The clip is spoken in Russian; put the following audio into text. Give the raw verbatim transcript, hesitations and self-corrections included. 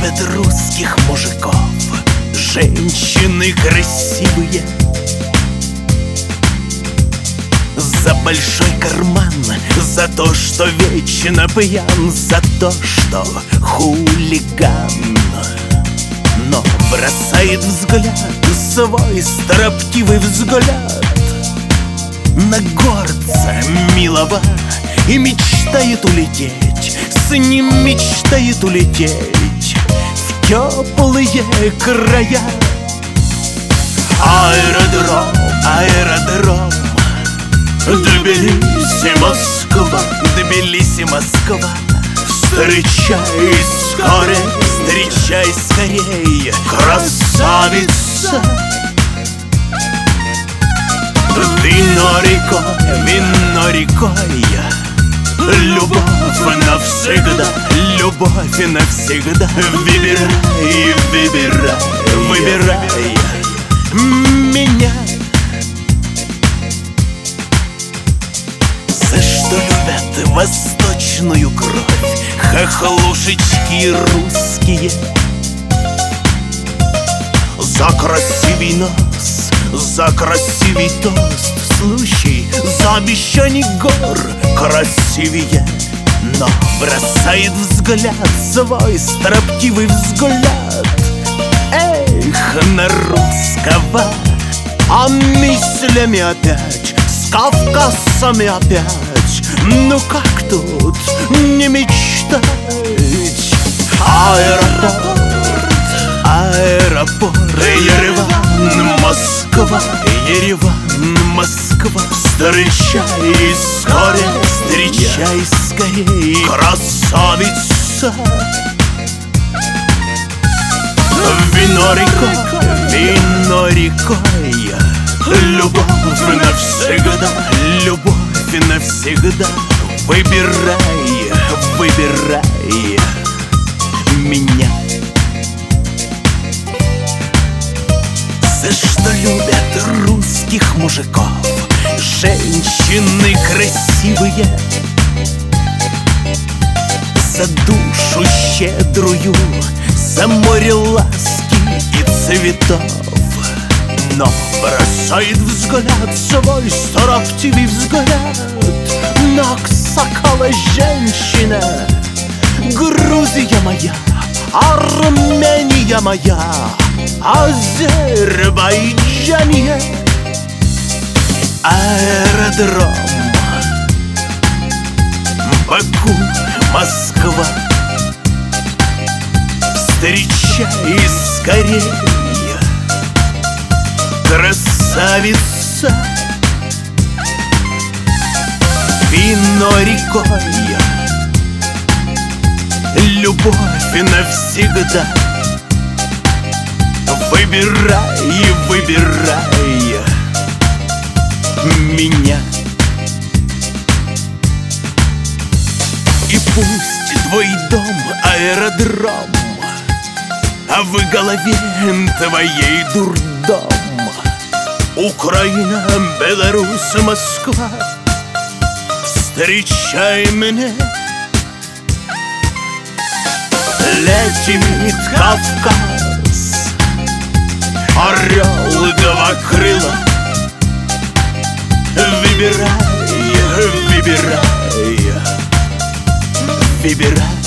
любят русских мужиков женщины красивые. За большой карман, за то, что вечно пьян, за то, что хулиган. Но бросает взгляд, свой строптивый взгляд на горца милого и мечтает улететь, с ним мечтает улететь в теплые края. Аэродром, аэродром, Тбилиси, Москва, Тбилиси, Москва. Встречай скорей, встречай скорей, красавица. Вино рекой, вино рекой, любовь навсегда, любовь навсегда. Выбирай, выбирай, выбирай меня. За что любят восточную кровь хохлушечки русские? За красивый нос, за красивый тост, случай, за обещаний гор красивее. Но бросает взгляд, свой строптивый взгляд, эх, на русского. А мыслями опять, с кавказцами опять, ну как тут не мечтать? Аэропорт, аэропорт, Ереван, Москва, Ереван, Москва. Встречай скорей, встречай скорей, красавица. Вино рекой, вино рекой, любовь навсегда, любовь навсегда. Выбирай, выбирай меня. За что любят русских мужиков женщины красивые? За душу щедрую, за море ласки и цветов. Но бросает взгляд, свой строптивый взгляд на сокола женщина. Грузия моя, Армения моя, Азербайджане. Аэродром, Баку, Москва. Встречай скорей, красавица. Вино рекой, любовь навсегда. Выбирай, выбирай меня. И пусть твой дом аэродром, а в голове твоей дурдом. Украина, Беларусь, Москва. Встречай меня. Летит Кавказ, орел два крыла. Выбирай, выбирай, выбирай